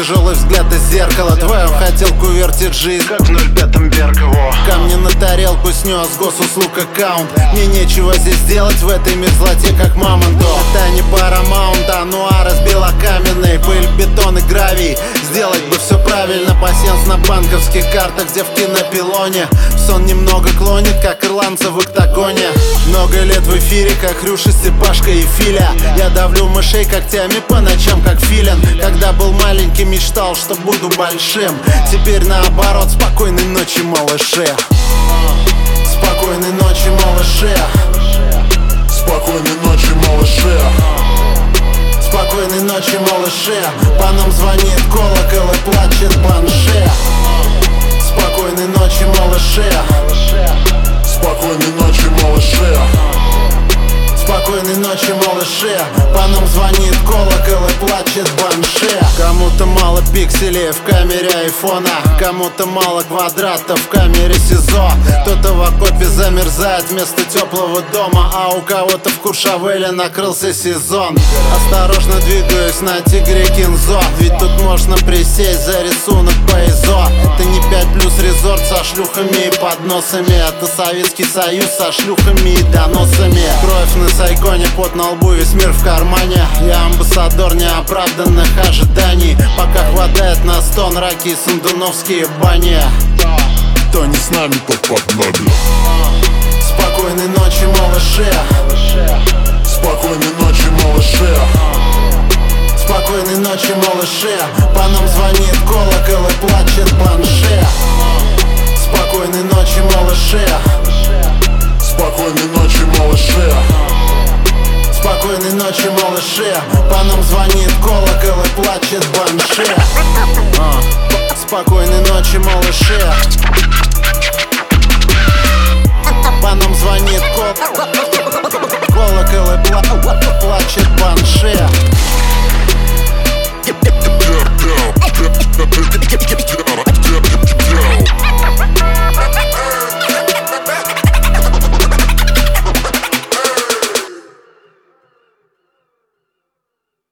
тяжелый взгляд из зеркала. Твою хотелку вертит жизнь, как в 05-м Беркову. Камни на тарелку снес, госуслуг аккаунт. Мне нечего здесь делать в этой мерзлоте, как мамонту. Это не Paramount, Ануа разбила каменный. Пыль, бетон и гравий. Сделать бы все правильно. Пасьянс на банковских картах, девки на пилоне. Сон немного клонит, как ирландцы в октагоне. Много лет в эфире, как Рюша, Степашка и Филя. Я давлю мышей когтями по ночам, как филин. Когда был маленький, мечтал, что буду большим. Теперь наоборот, спокойной ночи, малыши. Спокойной ночи, малыши. Спокойной ночи, малыши. Спокойной ночи, малыши. По нам звонит колокол и плачет банши. Спокойной ночи, малыши. Спокойной ночи, малыши. Спокойной ночи, малыши. По нам звонит колокол и плачет банши. Кому-то мало пикселей в камере айфона, кому-то мало квадратов в камере СИЗО. Кто-то в окопе замерзает вместо теплого дома, а у кого-то в Куршавеле накрылся сезон. Осторожно двигаюсь на Тигре Кинзо, ведь тут можно присесть за рисунок по ИЗО. Это не 5+ резорт со шлюхами и подносами, это Советский Союз со шлюхами и доносами. Кровь на сайконе, пот на лбу, весь мир в кармане. Я амбассадор неоправданных ожиданий. Пока хватает на стон раки и сандуновские бани. Кто не с нами, тот под нами. Спокойной ночи, малыши. Спокойной ночи, малыши. Спокойной ночи, малыши. По нам звонит колокол и плачет банши. Спокойной ночи, малыши. Спокойной ночи, малыши. Спокойной ночи, малыши. По нам звонит колокол и плачет банши. Спокойной ночи, малыши. По нам звонит колокол и плачет банши.